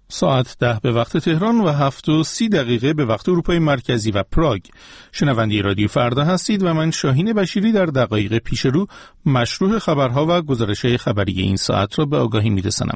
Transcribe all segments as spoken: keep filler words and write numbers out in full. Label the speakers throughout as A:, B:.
A: ساعت ده به وقت تهران و هفت و سی دقیقه به وقت اروپای مرکزی و پراگ. شنونده رادیو فردا هستید و من شاهین بشیری در دقایق پیش رو مشروح خبرها و گزارش‌های خبری این ساعت را به آگاهی می‌رسانم.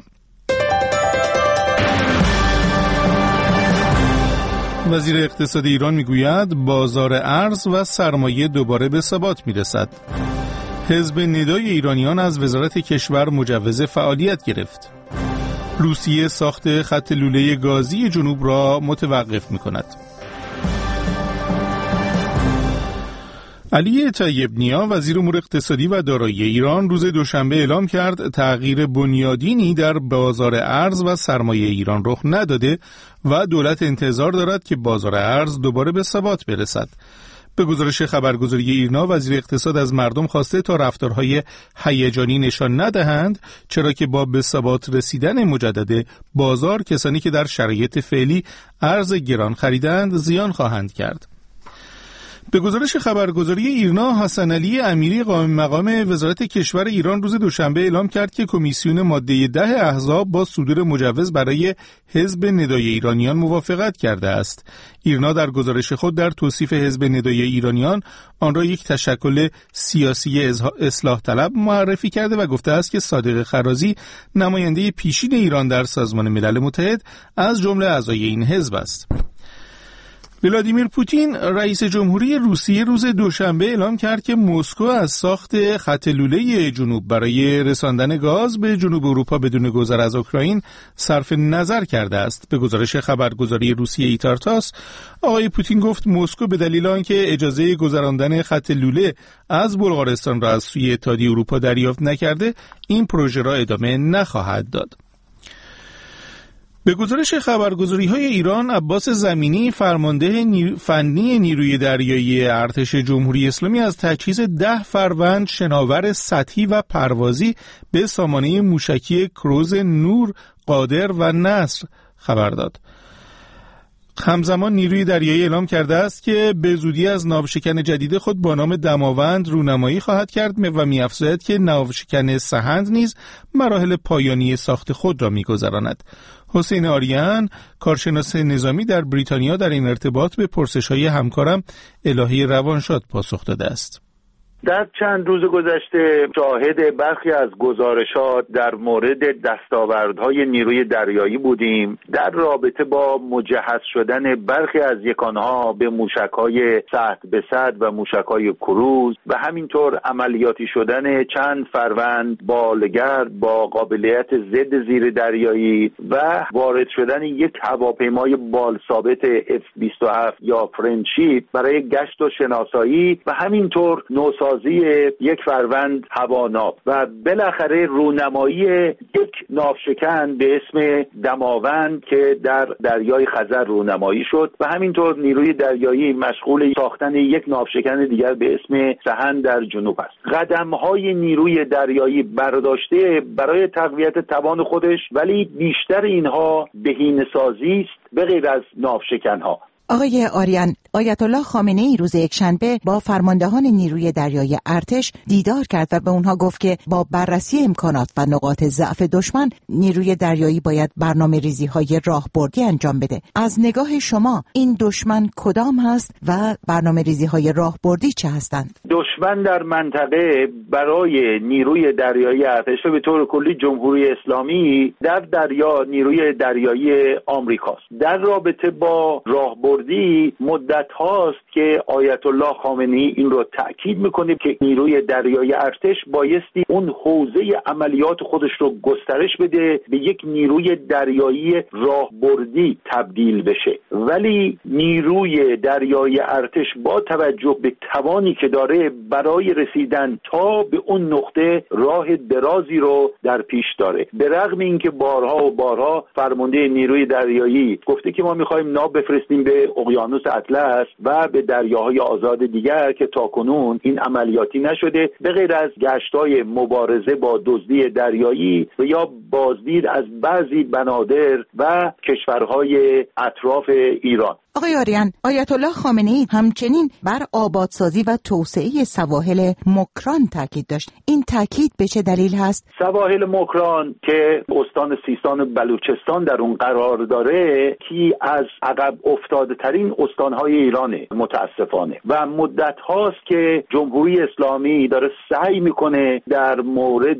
A: وزیر اقتصاد ایران میگوید بازار ارز و سرمایه دوباره به ثبات میرسد. حزب ندای ایرانیان از وزارت کشور مجوز فعالیت گرفت. روسیه ساخت خط لوله گازی جنوب را متوقف می‌کند. علی طیب نیا وزیر امور اقتصادی و دارایی ایران روز دوشنبه اعلام کرد تغییر بنیادینی در بازار ارز و سرمایه ایران رخ نداده و دولت انتظار دارد که بازار ارز دوباره به ثبات برسد. به گزارش خبرگزاری ایرنا وزیر اقتصاد از مردم خواسته تا رفتارهای هیجانی نشان ندهند، چرا که با به ثبات رسیدن مجدد بازار کسانی که در شرایط فعلی ارز گران خریدند زیان خواهند کرد. به گزارش خبرگزاری ایرنا حسن علی امیری قائم مقام وزارت کشور ایران روز دوشنبه اعلام کرد که کمیسیون ماده ده احزاب با صدور مجوز برای حزب ندای ایرانیان موافقت کرده است. ایرنا در گزارش خود در توصیف حزب ندای ایرانیان آن را یک تشکل سیاسی اصلاح طلب معرفی کرده و گفته است که صادق خرازی نماینده پیشین ایران در سازمان ملل متحد از جمله اعضای این حزب است. ولادیمیر پوتین رئیس جمهوری روسیه روز دوشنبه اعلام کرد که مسکو از ساخت خط لوله جنوب برای رساندن گاز به جنوب اروپا بدون گذر از اوکراین صرف نظر کرده است. به گزارش خبرگزاری روسیه ایتارتاس آقای پوتین گفت مسکو به دلیل آنکه اجازه گذراندن خط لوله از بلغارستان را از سوی اتحادیه اروپا دریافت نکرده این پروژه را ادامه نخواهد داد. به گزارش خبرگزاری‌های ایران عباس زمینی فرمانده نیر... فنی نیروی دریایی ارتش جمهوری اسلامی از تجهیز ده فروند شناور سطحی و پروازی به سامانه موشکی کروز نور، قادر و نصر خبر داد. همزمان نیروی دریایی اعلام کرده است که به زودی از ناوشکن جدید خود با نام دماوند رونمایی خواهد کرد و می‌افزاید که ناوشکن سهند نیز مراحل پایانی ساخت خود را می‌گذراند. حسین آریان کارشناس نظامی در بریتانیا در این ارتباط به پرسش‌های همکارم الهی روانشاد پاسخ داده است.
B: در چند روز گذشته شاهد برخی از گزارشات در مورد دستاوردهای نیروی دریایی بودیم در رابطه با مجهز شدن برخی از یکانها به موشک‌های سطح به سطح و موشک‌های کروز و همینطور عملیاتی شدن چند فروند بالگرد با قابلیت ضد زیر دریایی و وارد شدن یک هواپیمای بال ثابت اف بیست و هفت یا فرندشیپ برای گشت و شناسایی و همینطور نوسازی یک فروند هواناو و بالاخره رونمایی یک ناوشکن به اسم دماوند که در دریای خزر رونمایی شد و همینطور نیروی دریایی مشغول ساختن یک ناوشکن دیگر به اسم سهند در جنوب است. قدم‌های نیروی دریایی برداشته برای تقویت توان خودش، ولی بیشتر اینها بهینه‌سازی است به غیر از ناوشکن‌ها.
C: آقای آریان، آیت الله خامنه‌ای روز یکشنبه با فرماندهان نیروی دریایی ارتش دیدار کرد و به اونها گفت که با بررسی امکانات و نقاط ضعف دشمن نیروی دریایی باید برنامه‌ریزی‌های راهبردی انجام بده. از نگاه شما این دشمن کدام هست و برنامه‌ریزی‌های راهبردی چه هستند؟
B: دشمن در منطقه برای نیروی دریایی ارتش و به طور کلی جمهوری اسلامی در دریا نیروی دریایی آمریکاست. در رابطه با راهبردی مدت هاست که آیت الله خامنه‌ای این رو تأکید میکنه که نیروی دریایی ارتش بایستی اون حوزه عملیات خودش رو گسترش بده، به یک نیروی دریایی راهبردی تبدیل بشه. ولی نیروی دریایی ارتش با توجه به توانی که داره برای رسیدن تا به اون نقطه راه درازی رو در پیش داره. به رغم اینکه بارها و بارها فرمانده نیروی دریایی گفته که ما میخوایم ناو بفرستیم به اقیانوس اطلس و به دریاهای آزاد دیگر که تاکنون این عملیاتی نشده به غیر از گشت‌های مبارزه با دزدی دریایی و یا بازدید از بعضی بنادر و کشورهای اطراف ایران.
C: آقای آریان، آیت الله خامنه ای همچنین بر آبادسازی و توسعه سواحل مکران تاکید داشت. این تاکید به چه دلیل هست؟
B: سواحل مکران که استان سیستان و بلوچستان در اون قرار داره، کی از عقب افتاده ترین استانهای ایرانه متاسفانه و مدت هاست که جمهوری اسلامی داره سعی میکنه در مورد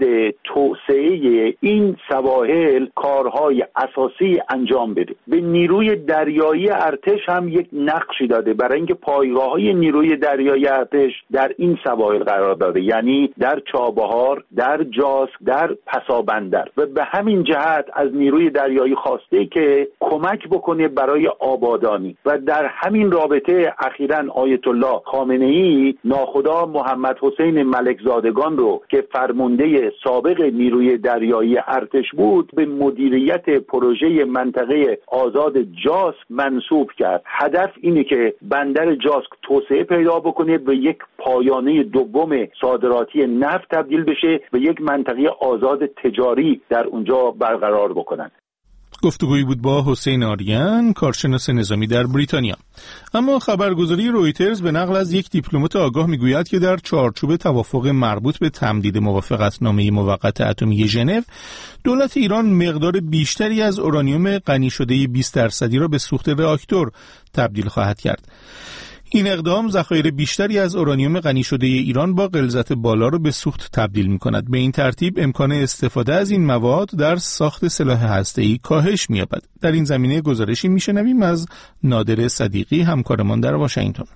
B: توسعه این سواحل کارهای اساسی انجام بده. به نیروی دریایی ارتش هم یک نقشی داده برای اینکه پایگاه‌های نیروی دریایی ارتش در این سواحل قرار داده، یعنی در چابهار، در جاسک، در پسابندر، و به همین جهت از نیروی دریایی خواسته که کمک بکنه برای آبادانی. و در همین رابطه اخیراً آیت الله خامنه ای ناخدا محمد حسین ملکزادگان رو که فرمانده سابق نیروی دریایی ارتش بود به مدیریت پروژه منطقه آزاد جاسک منصوب کرد. هدف اینه که بندر جاسک توسعه پیدا بکنه، به یک پایانه دوم صادراتی نفت تبدیل بشه، به یک منطقه آزاد تجاری در اونجا برقرار بکنن.
A: گفتگویی بود با حسین آریان، کارشناس نظامی در بریتانیا. اما خبرگزاری رویترز به نقل از یک دیپلمات آگاه میگوید که در چارچوب توافق مربوط به تمدید موافقتنامه موقت اتمی ژنو، دولت ایران مقدار بیشتری از اورانیوم غنی شده بیست درصدی را به سوخت راکتور تبدیل خواهد کرد. این اقدام ذخایر بیشتری از اورانیوم غنی شده ایران با غلظت بالا را به سوخت تبدیل می‌کند. به این ترتیب امکان استفاده از این مواد در ساخت سلاح هسته‌ای کاهش می‌یابد. در این زمینه گزارشی می‌شنویم از نادر صدیقی، همکارمان در واشنگتن.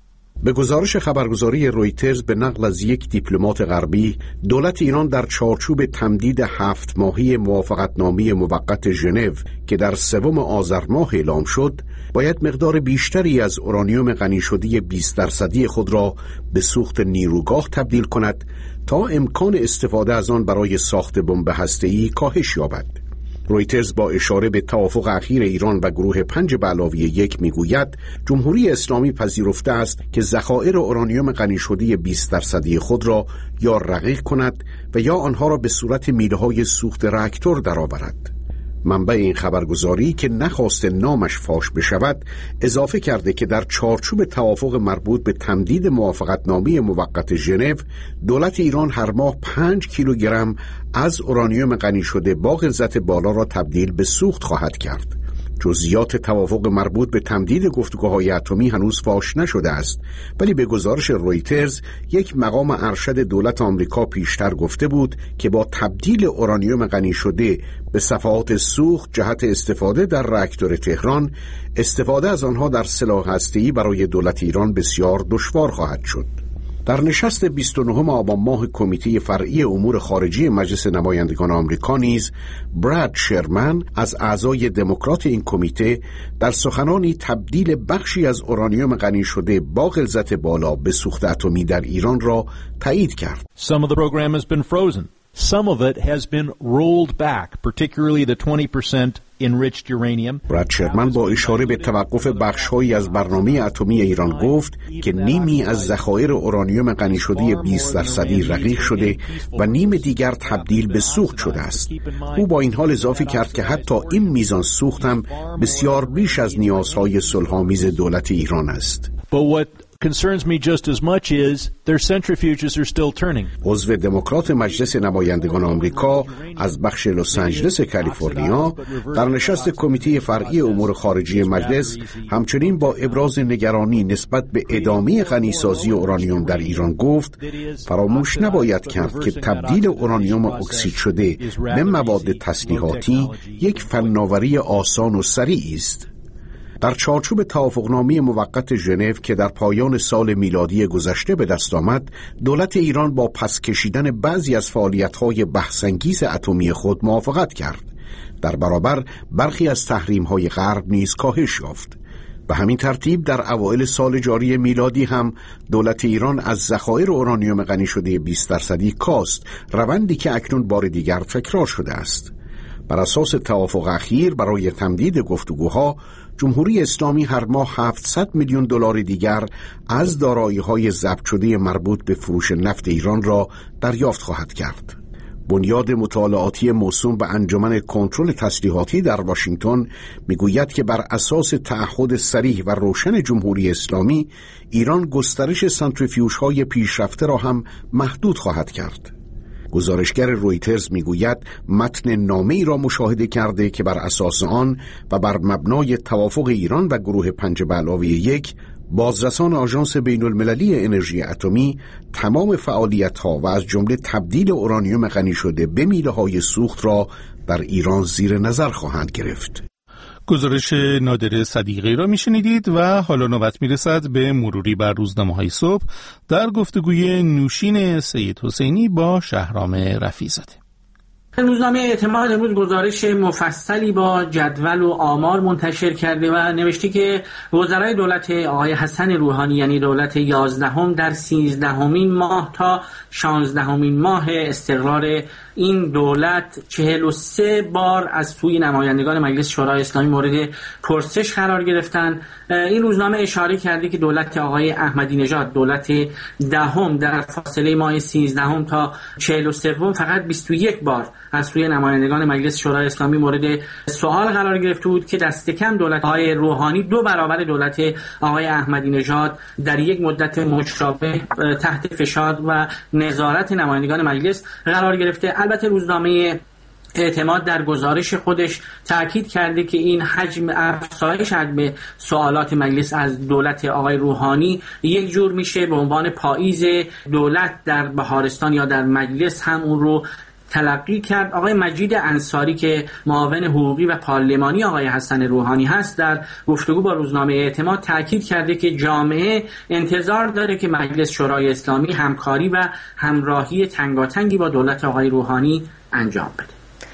D: به گزارش خبرگزاری رویترز به نقل از یک دیپلمات غربی، دولت ایران در چارچوب تمدید هفت ماهی موافقتنامه موقت ژنو که در سوم آذر ماه اعلام شد، باید مقدار بیشتری از اورانیوم غنی شده بیست درصدی خود را به سوخت نیروگاه تبدیل کند تا امکان استفاده از آن برای ساخت بمب هسته‌ای کاهش یابد. رویترز با اشاره به توافق اخیر ایران و گروه پنج به علاوه یک میگوید جمهوری اسلامی پذیرفته است که ذخایر اورانیوم غنی شده بیست درصدی خود را یا رقیق کند و یا آنها را به صورت میله‌های سوخت راکتور درآورد. منبع این خبرگزاری که نخواست نامش فاش بشود اضافه کرده که در چارچوب توافق مربوط به تمدید موافقتنامه موقت ژنو، دولت ایران هر ماه پنج کیلوگرم از اورانیوم غنی شده با غلظت بالا را تبدیل به سوخت خواهد کرد. جزئیات توافق مربوط به تمدید گفتگوهای اتمی هنوز فاش نشده است، ولی به گزارش رویترز یک مقام ارشد دولت آمریکا پیشتر گفته بود که با تبدیل اورانیوم غنی شده به صفحات سوخت جهت استفاده در راکتور تهران، استفاده از آنها در سلاح هسته‌ای برای دولت ایران بسیار دشوار خواهد شد. در نشست بیست و نهم آبان ماه کمیته فرعی امور خارجی مجلس نمایندگان آمریکا نیز براد شرمن از اعضای دموکرات این کمیته در سخنانی تبدیل بخشی از اورانیوم غنی شده با غلظت بالا به سوخت اتمی در ایران را تایید کرد.
E: Some of the program has been frozen. Some of it has been rolled back, particularly the twenty percent enriched uranium.
D: براد شرمن با اشاره به توقف بخش‌هایی از برنامه اتمی ایران گفت که نیمی از ذخایر اورانیوم غنی شده بیست درصدی رقیق شده و نیم دیگر تبدیل به سوخت شده است. او با این حال اضافه کرد که حتی این میزان سوخت هم بسیار بیش از نیازهای صلح‌آمیز دولت ایران است.
E: But what concerns me just as much is their centrifuges are still turning.
D: عضو دموکرات مجلس نمایندگان آمریکا از بخش لس آنجلس کالیفرنیا در نشست کمیته فرعی امور خارجی مجلس همچنین با ابراز نگرانی نسبت به ادامه غنیسازی اورانیوم در ایران گفت فراموش نباید کرد که تبدیل اورانیوم اکسید شده به مواد تسلیحاتی یک فناوری آسان و سریع است. در چارچوب توافقنامه موقت ژنو که در پایان سال میلادی گذشته به دست آمد، دولت ایران با پس کشیدن بعضی از فعالیت‌های بحث‌انگیز اتمی خود موافقت کرد. در برابر برخی از تحریم‌های غرب نیز کاهش یافت. به همین ترتیب در اوایل سال جاری میلادی هم دولت ایران از ذخایر اورانیوم غنی شده بیست درصدی کاست، روندی که اکنون بار دیگر تکرار شده است. بر اساس توافق اخیر برای تمدید گفتگوها، جمهوری اسلامی هر ماه هفتصد میلیون دلار دیگر از دارایی‌های ضبط شده مربوط به فروش نفت ایران را دریافت خواهد کرد. بنیاد مطالعاتی موسوم به انجمن کنترل تسلیحاتی در واشنگتن میگوید که بر اساس تعهد صریح و روشن جمهوری اسلامی، ایران گسترش سانتریفیوژهای پیشرفته را هم محدود خواهد کرد. گزارشگر رویترز میگوید متن نامه‌ای را مشاهده کرده که بر اساس آن و بر مبنای توافق ایران و گروه پنج به علاوه یک، بازرسان آژانس بین المللی انرژی اتمی تمام فعالیت‌ها و از جمله تبدیل اورانیوم غنی شده به میله‌های سوخت را در ایران زیر نظر خواهند گرفت.
A: گزارش نادر صدیقی را میشنیدید و حالا نوبت میرسد به مروری بر روزنامه‌های صبح در گفتگوی نوشین سید حسینی با شهرام رفیع‌زاده.
F: روزنامه اعتماد امروز گزارش مفصلی با جدول و آمار منتشر کرده و نوشته که وزرای دولت آقای حسن روحانی، یعنی دولت یازدهم، در سیزدهمین ماه تا شانزدهمین ماه استقرار این دولت چهل و سه بار از سوی نمایندگان مجلس شورای اسلامی مورد پرسش قرار گرفتند. این روزنامه اشاره کرده که دولت آقای احمدی نژاد، دولت دهم، در فاصله ماه سیزدهم تا چهل و سوم فقط بیست و یک بار از سوی نمایندگان مجلس شورای اسلامی مورد سوال قرار گرفته بود که دست کم دولت آقای روحانی دو برابر دولت آقای احمدی نژاد در یک مدت مشابه تحت فشار و نظارت نمایندگان مجلس قرار گرفته. البته روزنامه اعتماد در گزارش خودش تأکید کرده که این حجم افزایش حجم سوالات مجلس از دولت آقای روحانی یک جور میشه به عنوان پاییز دولت در بهارستان یا در مجلس هم اون رو تلقی کرد. آقای مجید انصاری که معاون حقوقی و پارلمانی آقای حسن روحانی هست، در گفتگو با روزنامه اعتماد تاکید کرده که جامعه انتظار داره که مجلس شورای اسلامی همکاری و همراهی تنگاتنگی با دولت آقای روحانی انجام بده.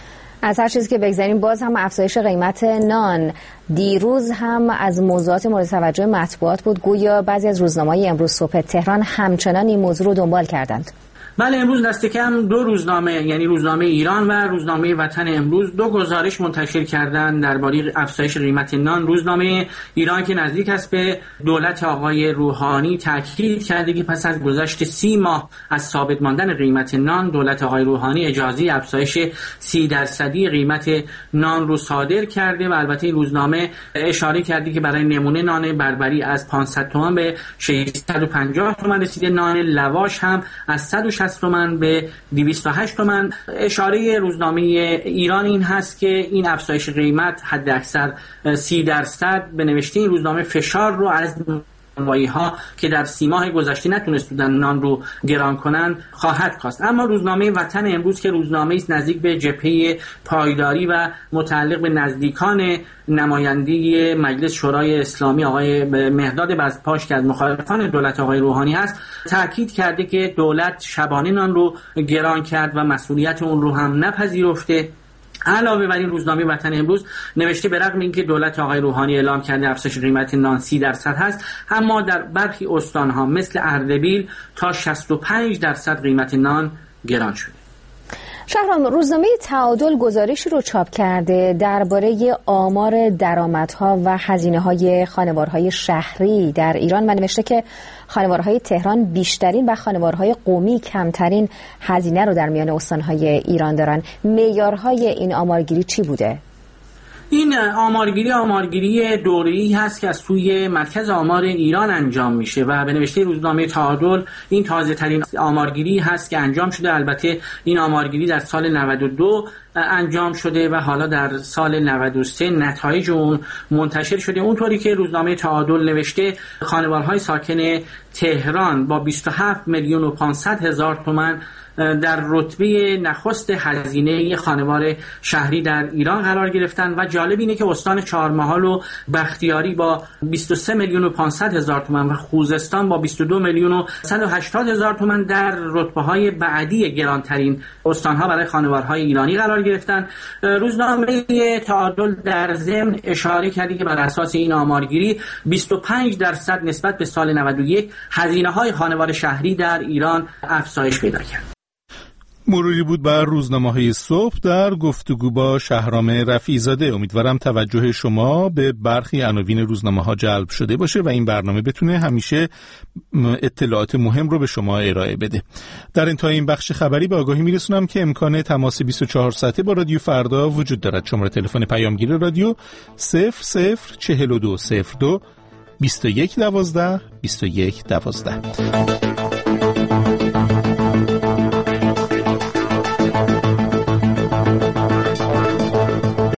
G: از هر چیزی که بگذاریم، باز هم افزایش قیمت نان دیروز هم از موضوعات مورد توجه مطبوعات بود. گویا بعضی از روزنامه‌های امروز صبح تهران همچنان این موضوع رو دنبال کردند.
F: بله، امروز دست کم دو روزنامه، یعنی روزنامه ایران و روزنامه وطن امروز، دو گزارش منتشر کردند درباره افزایش قیمت نان. روزنامه ایران که نزدیک است به دولت آقای روحانی تاکید کرده که پس از گذشت سی ماه از ثابت ماندن قیمت نان، دولت آقای روحانی اجازه افزایش سی درصدی قیمت نان رو صادر کرده و البته این روزنامه اشاره کرده که برای نمونه نان بربری از پانصد تومان به ششصد و پنجاه تومان رسیده، نان لواش هم از صد و شصت تومان به دویست و هشت تومان. اشاره روزنامه ایران این هست که این افزایش قیمت حد اکثر سی درصد به نوشته این روزنامه فشار رو از نانوایی ها که در سی ماه گذشته نتونستن نان رو گران کنن خواهد کاست. اما روزنامه وطن امروز که روزنامه است نزدیک به جبهه پایداری و متعلق به نزدیکان نمایندگی مجلس شورای اسلامی آقای مهداد بزپاش که از مخالفان دولت آقای روحانی هست، تاکید کرده که دولت شبانه نان رو گران کرد و مسئولیت اون رو هم نپذیرفته. علاوه بر این روزنامه وطن امروز نوشته به رغم اینکه دولت آقای روحانی اعلام کرده افزایش قیمت نان سی درصد هست، اما در برخی استانها مثل اردبیل تا شصت و پنج درصد قیمت نان گران شده.
G: شهرام، روزنامه تعادل گزارشی رو چاپ کرده درباره آمار درآمدها و هزینه‌های خانوارهای شهری در ایران و نوشته که خانوارهای تهران بیشترین و خانوارهای قومی کمترین هزینه رو در میان استانهای ایران دارن. معیارهای این آمارگیری چی بوده؟
F: این آمارگیری آمارگیری دوره‌ای هست که از سوی مرکز آمار ایران انجام میشه و به نوشته روزنامه تعادل این تازه ترین آمارگیری هست که انجام شده. البته این آمارگیری در سال نود و دو انجام شده و حالا در سال نود و سه نتایج اون منتشر شده. اونطوری که روزنامه تعادل نوشته خانوارهای ساکن تهران با بیست و هفت میلیون و پانصد هزار تومان در رتبه نخست هزینه خانوار شهری در ایران قرار گرفتن و جالب اینه که استان چهارمحال و بختیاری با بیست و سه میلیون و پانصد هزار تومان و خوزستان با بیست و دو میلیون و صد و هشتاد هزار تومان در رتبه‌های بعدی گرانترین استان‌ها برای خانوارهای ایرانی قرار گرفتن. روزنامه تعادل در ضمن اشاره کردی که بر اساس این آمارگیری بیست و پنج درصد نسبت به سال نود و یک هزینه‌های خانوار شهری در ایران افزایش پیدا کرد.
A: مروری بود بر روزنامه‌های صبح در گفتگو با شهرام رفیع‌زاده. امیدوارم توجه شما به برخی عناوین روزنامه‌ها جلب شده باشه و این برنامه بتونه همیشه اطلاعات مهم رو به شما ارائه بده. در انتهای این بخش خبری به آگاهی میرسونم که امکان تماس بیست و چهار ساعته با رادیو فردا وجود دارد. شماره تلفن پیامگیر رادیو صفر صفر چهل و دو صفر دو بیست و یک دوازده بیست و یک دوازده.